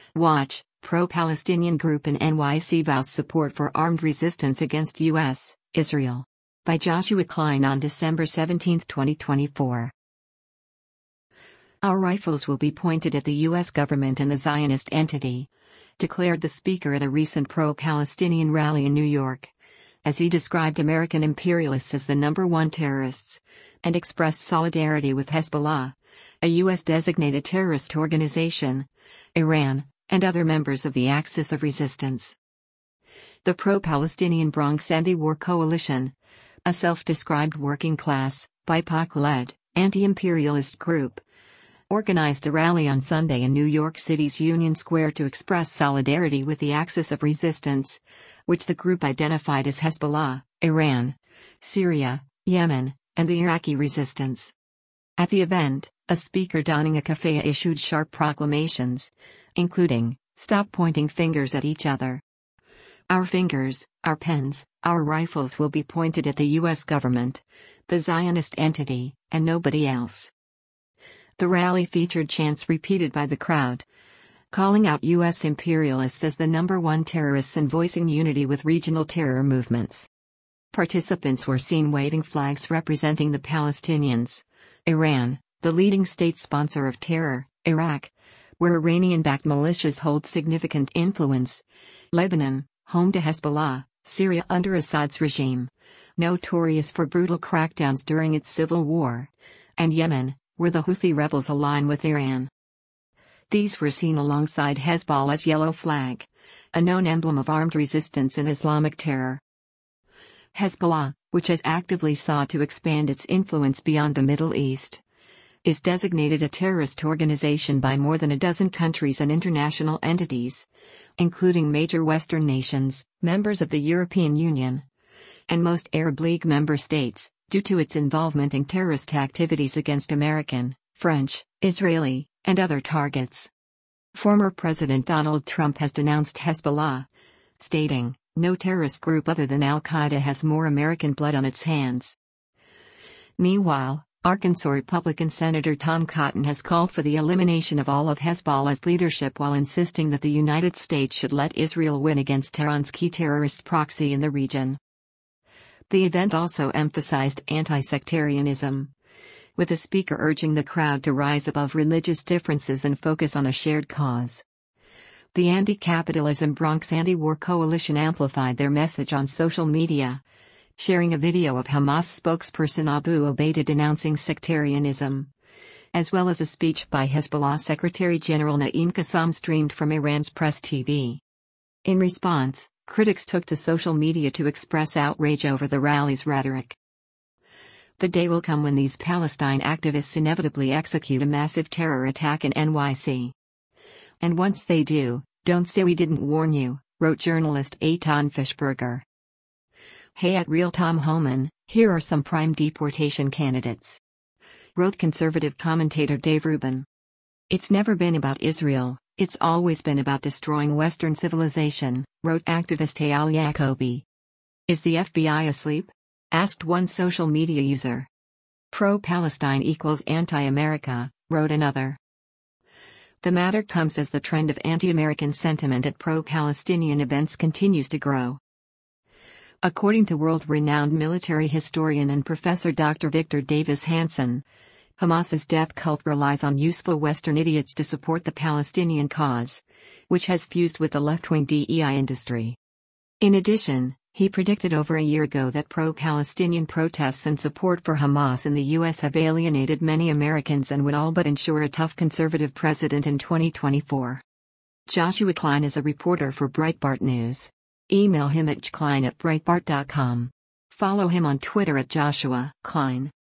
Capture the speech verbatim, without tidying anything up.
Watch, pro-Palestinian group in N Y C vows support for armed resistance against U S, Israel. By Joshua Klein on December seventeenth, twenty twenty-four. Our rifles will be pointed at the U S government and the Zionist entity, declared the speaker at a recent pro-Palestinian rally in New York, as he described American imperialists as the number one terrorists, and expressed solidarity with Hezbollah, a U S-designated terrorist organization, Iran, and other members of the Axis of Resistance. The pro-Palestinian Bronx Anti-War Coalition, a self-described working-class, B I P O C-led, anti-imperialist group, organized a rally on Sunday in New York City's Union Square to express solidarity with the Axis of Resistance, which the group identified as Hezbollah, Iran, Syria, Yemen, and the Iraqi resistance. At the event, a speaker donning a keffiyeh issued sharp proclamations, including, "Stop pointing fingers at each other. Our fingers, our pens, our rifles will be pointed at the U S government, the Zionist entity, and nobody else." The rally featured chants repeated by the crowd, calling out U S imperialists as the number one terrorists and voicing unity with regional terror movements. Participants were seen waving flags representing the Palestinians, Iran, the leading state sponsor of terror, Iraq, where Iranian-backed militias hold significant influence, Lebanon, home to Hezbollah, Syria under Assad's regime, notorious for brutal crackdowns during its civil war, and Yemen, where the Houthi rebels align with Iran. These were seen alongside Hezbollah's yellow flag, a known emblem of armed resistance and Islamic terror. Hezbollah, which has actively sought to expand its influence beyond the Middle East, is designated a terrorist organization by more than a dozen countries and international entities, including major Western nations, members of the European Union, and most Arab League member states, due to its involvement in terrorist activities against American, French, Israeli, and other targets. Former President Donald Trump has denounced Hezbollah, stating, "No terrorist group other than Al-Qaeda has more American blood on its hands." Meanwhile, Arkansas Republican Senator Tom Cotton has called for the elimination of all of Hezbollah's leadership while insisting that the United States should let Israel win against Tehran's key terrorist proxy in the region. The event also emphasized anti-sectarianism, with the speaker urging the crowd to rise above religious differences and focus on a shared cause. The Anti-Capitalism Bronx Anti-War Coalition amplified their message on social media, sharing a video of Hamas spokesperson Abu Obaida denouncing sectarianism, as well as a speech by Hezbollah Secretary General Naim Qassam streamed from Iran's Press T V. In response, critics took to social media to express outrage over the rally's rhetoric. The day will come when these Palestine activists inevitably execute a massive terror attack in N Y C. And once they do, don't say we didn't warn you, wrote journalist Eitan Fischberger. Hey, at Real Tom Homan, here are some prime deportation candidates, wrote conservative commentator Dave Rubin. It's never been about Israel, it's always been about destroying Western civilization, wrote activist Eyal Yacobi. Is the F B I asleep? Asked one social media user. Pro-Palestine equals anti-America, wrote another. The matter comes as the trend of anti-American sentiment at pro-Palestinian events continues to grow. According to world-renowned military historian and professor Doctor Victor Davis Hanson, Hamas's death cult relies on useful Western idiots to support the Palestinian cause, which has fused with the left-wing D E I industry. In addition, he predicted over a year ago that pro-Palestinian protests and support for Hamas in the U S have alienated many Americans and would all but ensure a tough conservative president in twenty twenty-four. Joshua Klein is a reporter for Breitbart News. Email him at klein at breitbart dot com. Follow him on Twitter at Joshua Klein.